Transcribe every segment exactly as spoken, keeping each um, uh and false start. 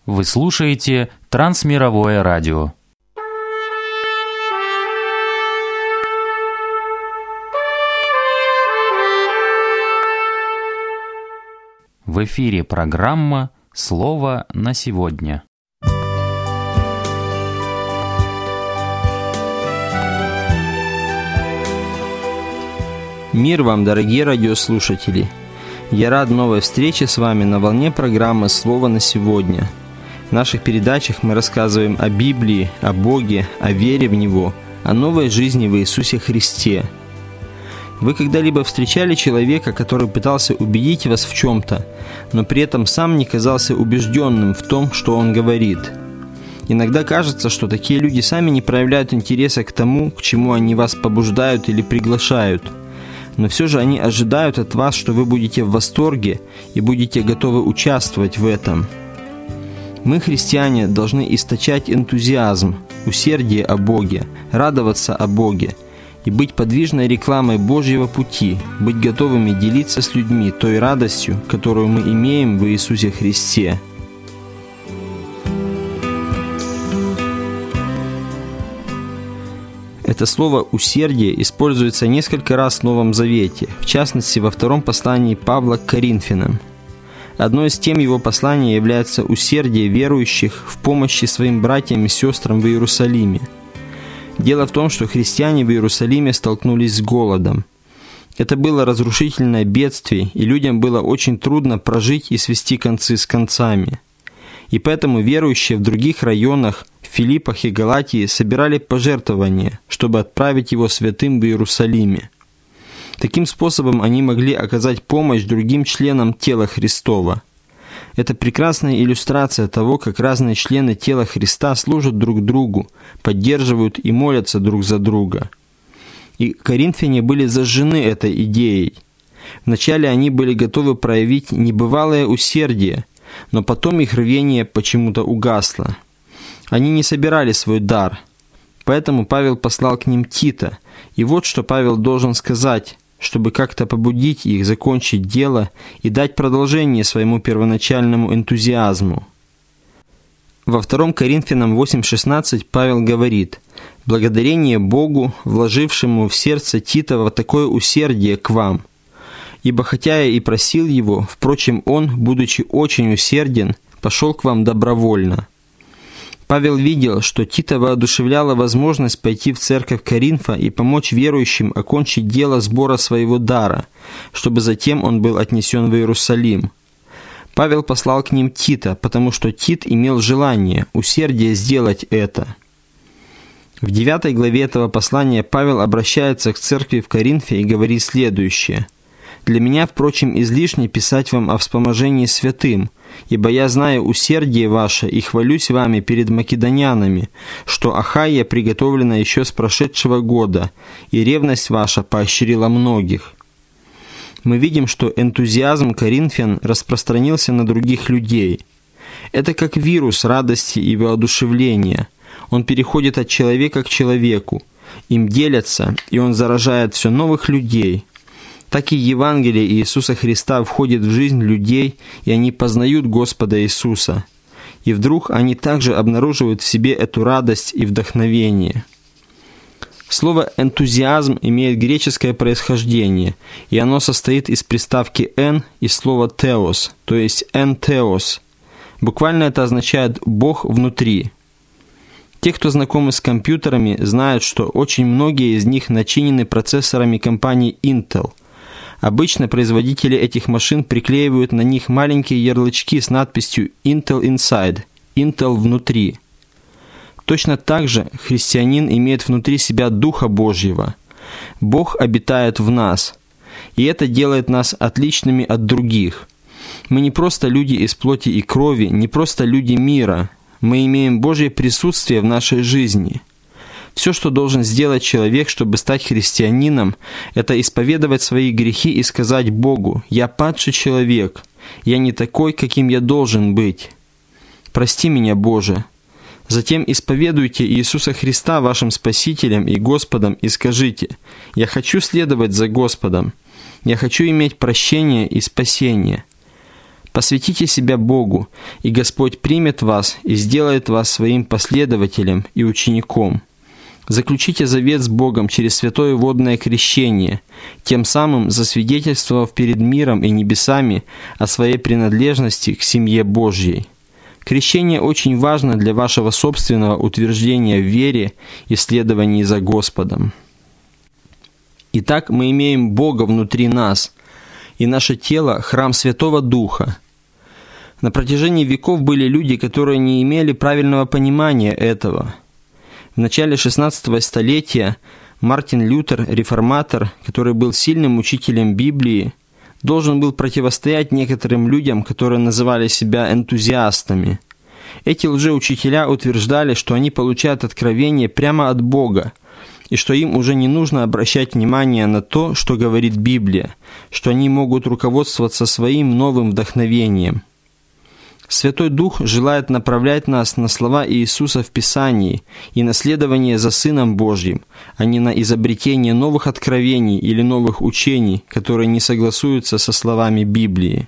Вы слушаете Трансмировое радио. В эфире программа «Слово на сегодня». Мир вам, дорогие радиослушатели! Я рад новой встрече с вами на волне программы «Слово на сегодня». В наших передачах мы рассказываем о Библии, о Боге, о вере в Него, о новой жизни в Иисусе Христе. Вы когда-либо встречали человека, который пытался убедить вас в чем-то, но при этом сам не казался убежденным в том, что он говорит? Иногда кажется, что такие люди сами не проявляют интереса к тому, к чему они вас побуждают или приглашают. Но все же они ожидают от вас, что вы будете в восторге и будете готовы участвовать в этом. Мы, христиане, должны источать энтузиазм, усердие о Боге, радоваться о Боге и быть подвижной рекламой Божьего пути, быть готовыми делиться с людьми той радостью, которую мы имеем в Иисусе Христе. Это слово «усердие» используется несколько раз в Новом Завете, в частности, во втором послании Павла к Коринфянам. Одной из тем его послания является усердие верующих в помощи своим братьям и сестрам в Иерусалиме. Дело в том, что христиане в Иерусалиме столкнулись с голодом. Это было разрушительное бедствие, и людям было очень трудно прожить и свести концы с концами. И поэтому верующие в других районах, в Филиппах и Галатии, собирали пожертвования, чтобы отправить его святым в Иерусалиме. Таким способом они могли оказать помощь другим членам тела Христова. Это прекрасная иллюстрация того, как разные члены тела Христа служат друг другу, поддерживают и молятся друг за друга. И коринфяне были зажжены этой идеей. Вначале они были готовы проявить небывалое усердие, но потом их рвение почему-то угасло. Они не собирали свой дар. Поэтому Павел послал к ним Тита. И вот что Павел должен сказать, чтобы как-то побудить их закончить дело и дать продолжение своему первоначальному энтузиазму. Во втором Коринфянам восемь шестнадцать Павел говорит: «Благодарение Богу, вложившему в сердце Титова такое усердие к вам. Ибо хотя я и просил его, впрочем, он, будучи очень усерден, пошел к вам добровольно». Павел видел, что Тита воодушевляла возможность пойти в церковь Коринфа и помочь верующим окончить дело сбора своего дара, чтобы затем он был отнесен в Иерусалим. Павел послал к ним Тита, потому что Тит имел желание, усердие сделать это. В девятой главе этого послания Павел обращается к церкви в Коринфе и говорит следующее: «Для меня, впрочем, излишне писать вам о вспоможении святым, ибо я знаю усердие ваше и хвалюсь вами перед македонянами, что Ахайя приготовлена еще с прошедшего года, и ревность ваша поощрила многих». Мы видим, что энтузиазм коринфян распространился на других людей. Это как вирус радости и воодушевления. Он переходит от человека к человеку, им делятся, и он заражает все новых людей. Так и Евангелие Иисуса Христа входит в жизнь людей, и они познают Господа Иисуса. И вдруг они также обнаруживают в себе эту радость и вдохновение. Слово «энтузиазм» имеет греческое происхождение, и оно состоит из приставки «эн» и слова «теос», то есть «эн теос». Буквально это означает «Бог внутри». Те, кто знакомы с компьютерами, знают, что очень многие из них начинены процессорами компании Intel. Обычно производители этих машин приклеивают на них маленькие ярлычки с надписью «Intel Inside» – «Intel внутри». Точно так же христианин имеет внутри себя Духа Божьего. Бог обитает в нас, и это делает нас отличными от других. Мы не просто люди из плоти и крови, не просто люди мира. Мы имеем Божье присутствие в нашей жизни. Все, что должен сделать человек, чтобы стать христианином, это исповедовать свои грехи и сказать Богу: «Я падший человек, я не такой, каким я должен быть. Прости меня, Боже». Затем исповедуйте Иисуса Христа вашим Спасителем и Господом и скажите: «Я хочу следовать за Господом, я хочу иметь прощение и спасение». Посвятите себя Богу, и Господь примет вас и сделает вас своим последователем и учеником. Заключите завет с Богом через святое водное крещение, тем самым засвидетельствовав перед миром и небесами о своей принадлежности к семье Божьей. Крещение очень важно для вашего собственного утверждения в вере и следовании за Господом. Итак, мы имеем Бога внутри нас, и наше тело – храм Святого Духа. На протяжении веков были люди, которые не имели правильного понимания этого. В начале шестнадцатого столетия Мартин Лютер, реформатор, который был сильным учителем Библии, должен был противостоять некоторым людям, которые называли себя энтузиастами. Эти лжеучителя утверждали, что они получают откровение прямо от Бога, и что им уже не нужно обращать внимание на то, что говорит Библия, что они могут руководствоваться своим новым вдохновением. Святой Дух желает направлять нас на слова Иисуса в Писании и на следование за Сыном Божьим, а не на изобретение новых откровений или новых учений, которые не согласуются со словами Библии.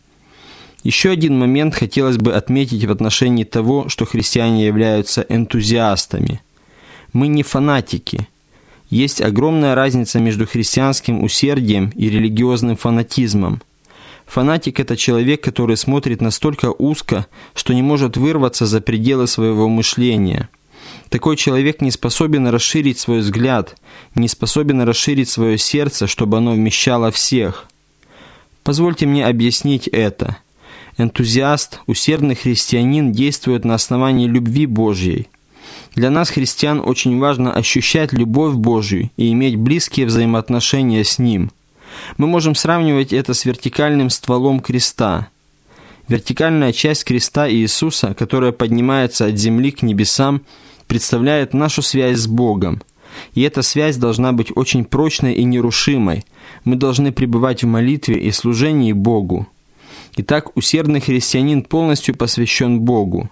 Еще один момент хотелось бы отметить в отношении того, что христиане являются энтузиастами. Мы не фанатики. Есть огромная разница между христианским усердием и религиозным фанатизмом. Фанатик – это человек, который смотрит настолько узко, что не может вырваться за пределы своего мышления. Такой человек не способен расширить свой взгляд, не способен расширить свое сердце, чтобы оно вмещало всех. Позвольте мне объяснить это. Энтузиаст, усердный христианин действует на основании любви Божьей. Для нас, христиан, очень важно ощущать любовь Божью и иметь близкие взаимоотношения с Ним. Мы можем сравнивать это с вертикальным стволом креста. Вертикальная часть креста Иисуса, которая поднимается от земли к небесам, представляет нашу связь с Богом. И эта связь должна быть очень прочной и нерушимой. Мы должны пребывать в молитве и служении Богу. Итак, усердный христианин полностью посвящен Богу.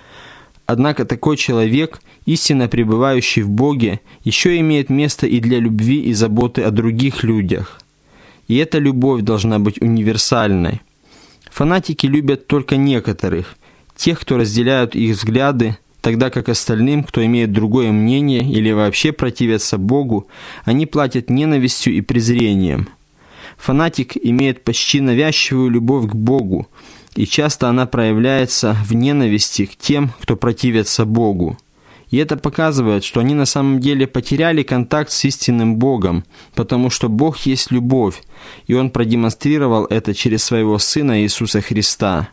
Однако такой человек, истинно пребывающий в Боге, еще имеет место и для любви и заботы о других людях. И эта любовь должна быть универсальной. Фанатики любят только некоторых, тех, кто разделяют их взгляды, тогда как остальным, кто имеет другое мнение или вообще противятся Богу, они платят ненавистью и презрением. Фанатик имеет почти навязчивую любовь к Богу, и часто она проявляется в ненависти к тем, кто противится Богу. И это показывает, что они на самом деле потеряли контакт с истинным Богом, потому что Бог есть любовь, и Он продемонстрировал это через Своего Сына Иисуса Христа.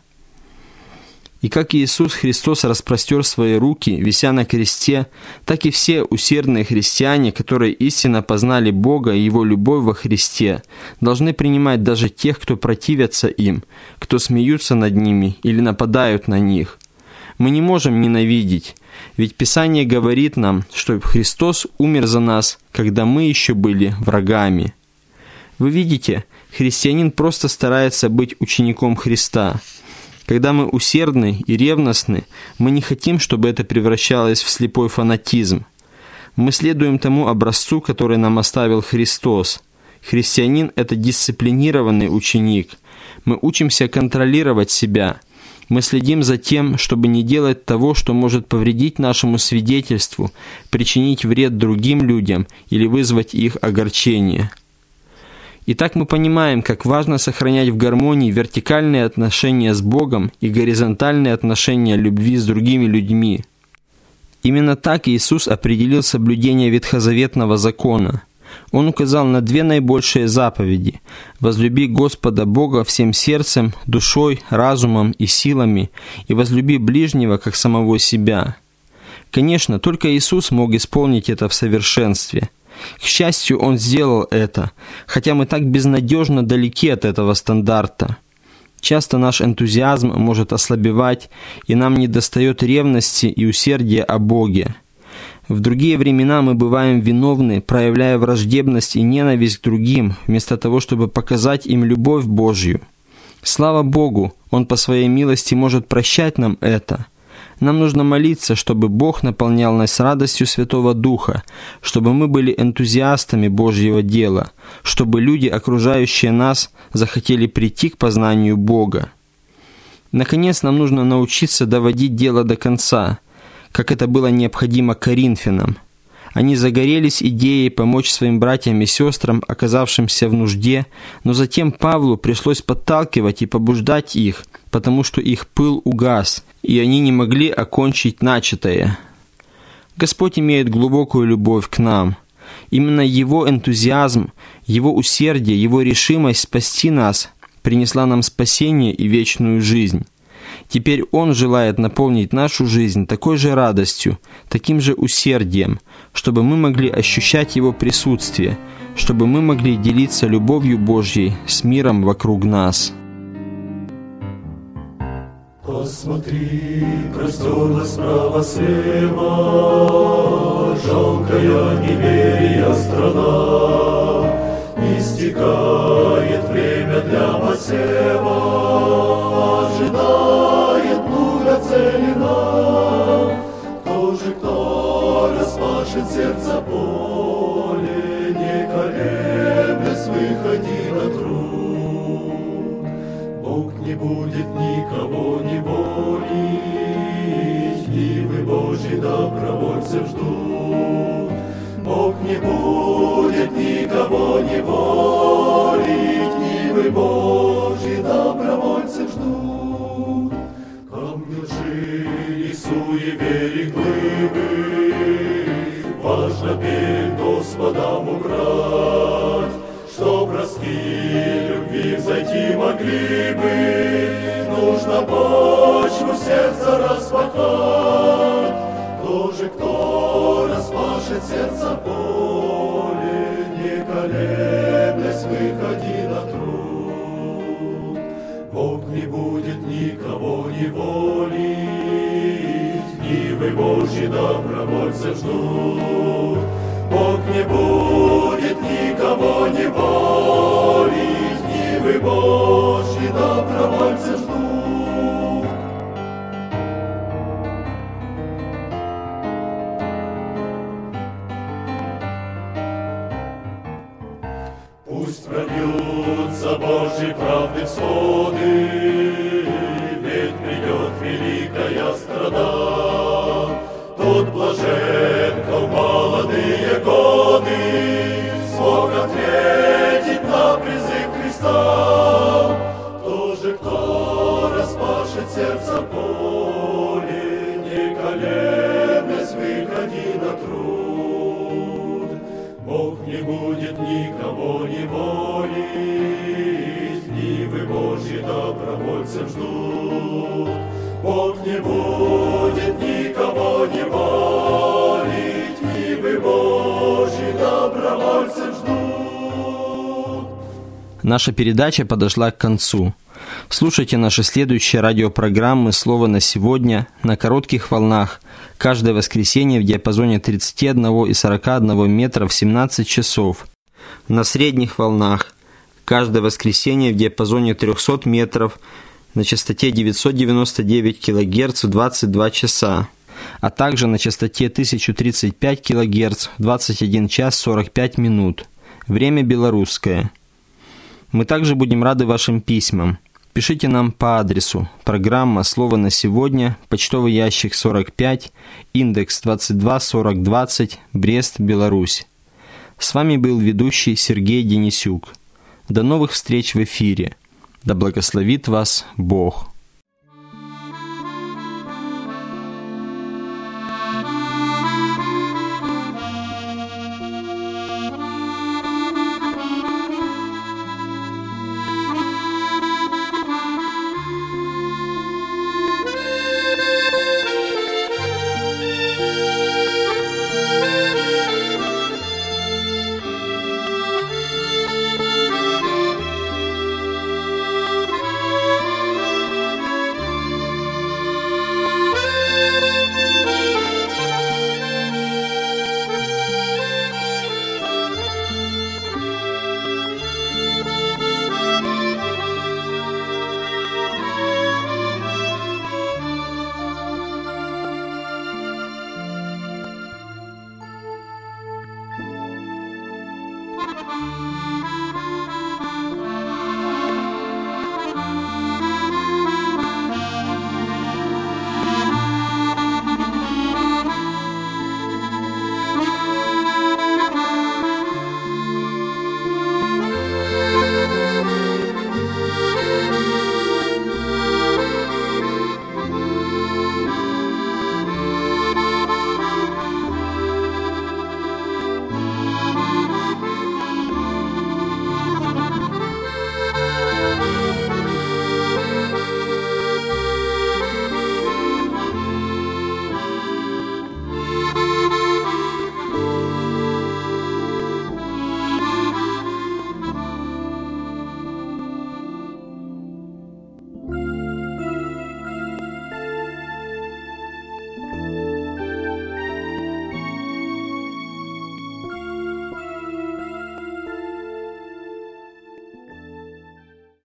И как Иисус Христос распростер свои руки, вися на кресте, так и все усердные христиане, которые истинно познали Бога и Его любовь во Христе, должны принимать даже тех, кто противятся им, кто смеются над ними или нападают на них. Мы не можем ненавидеть, ведь Писание говорит нам, что Христос умер за нас, когда мы еще были врагами. Вы видите, христианин просто старается быть учеником Христа. Когда мы усердны и ревностны, мы не хотим, чтобы это превращалось в слепой фанатизм. Мы следуем тому образцу, который нам оставил Христос. Христианин – это дисциплинированный ученик. Мы учимся контролировать себя. Мы следим за тем, чтобы не делать того, что может повредить нашему свидетельству, причинить вред другим людям или вызвать их огорчение. Итак, мы понимаем, как важно сохранять в гармонии вертикальные отношения с Богом и горизонтальные отношения любви с другими людьми. Именно так Иисус определил соблюдение ветхозаветного закона. Он указал на две наибольшие заповеди – «Возлюби Господа Бога всем сердцем, душой, разумом и силами, и возлюби ближнего, как самого себя». Конечно, только Иисус мог исполнить это в совершенстве. К счастью, Он сделал это, хотя мы так безнадежно далеки от этого стандарта. Часто наш энтузиазм может ослабевать, и нам недостает ревности и усердия о Боге. В другие времена мы бываем виновны, проявляя враждебность и ненависть к другим, вместо того, чтобы показать им любовь Божью. Слава Богу, Он по Своей милости может прощать нам это. Нам нужно молиться, чтобы Бог наполнял нас радостью Святого Духа, чтобы мы были энтузиастами Божьего дела, чтобы люди, окружающие нас, захотели прийти к познанию Бога. Наконец, нам нужно научиться доводить дело до конца, как это было необходимо коринфянам. Они загорелись идеей помочь своим братьям и сестрам, оказавшимся в нужде, но затем Павлу пришлось подталкивать и побуждать их, потому что их пыл угас, и они не могли окончить начатое. Господь имеет глубокую любовь к нам. Именно Его энтузиазм, Его усердие, Его решимость спасти нас принесла нам спасение и вечную жизнь. Теперь Он желает наполнить нашу жизнь такой же радостью, таким же усердием, чтобы мы могли ощущать Его присутствие, чтобы мы могли делиться любовью Божьей с миром вокруг нас. Посмотри, простерлась справа слева, жалкая неверия страна, истекает время для посева, ожидает плуга целина. Кто же, кто распашет сердце поле, не колеблясь, выходи на труд. Бог не будет никого не волить, Нивы Божьи добровольцев ждут. Бог не будет никого не волить, Нивы Божьи добровольцев ждут. Камни лжи и суеверий глыбы важно перед Господом убрать, чтоб ростки любви взойти могли бы, нужно почву сердца распахать. Кто же, кто распашет сердце поле, не колеблясь, выходи на труд. Бог не будет никого не волить, Нивы Божьи добровольцев ждут. Бог не будет никого не волить, Нивы Божьи добровольцев ждут. Пусть прольются Божьей правды всходы, ведь придет великая страда. Тот блажен, кто в молодые годы смог ответить на призыв Христа. Кто же, кто распашет сердце поле, не колеблясь, выходи на труд. Бог не будет никого не волить, Нивы Божьи добровольцев ждут. Бог не будет никого не волить, Нивы Божьи добровольцев ждут. Наша передача подошла к концу. Слушайте наши следующие радиопрограммы «Слово на сегодня» на коротких волнах каждое воскресенье в диапазоне тридцать один и сорок один метра в семнадцать часов. На средних волнах каждое воскресенье в диапазоне триста метров на частоте девятьсот девяносто девять килогерц в двадцать два часа, а также на частоте тысяча тридцать пять килогерц в двадцать один час сорок пять минут. Время белорусское. Мы также будем рады вашим письмам. Пишите нам по адресу: программа «Слово на сегодня», почтовый ящик сорок пять, индекс двадцать два сорок двадцать, Брест, Беларусь. С вами был ведущий Сергей Денисюк. До новых встреч в эфире. Да благословит вас Бог.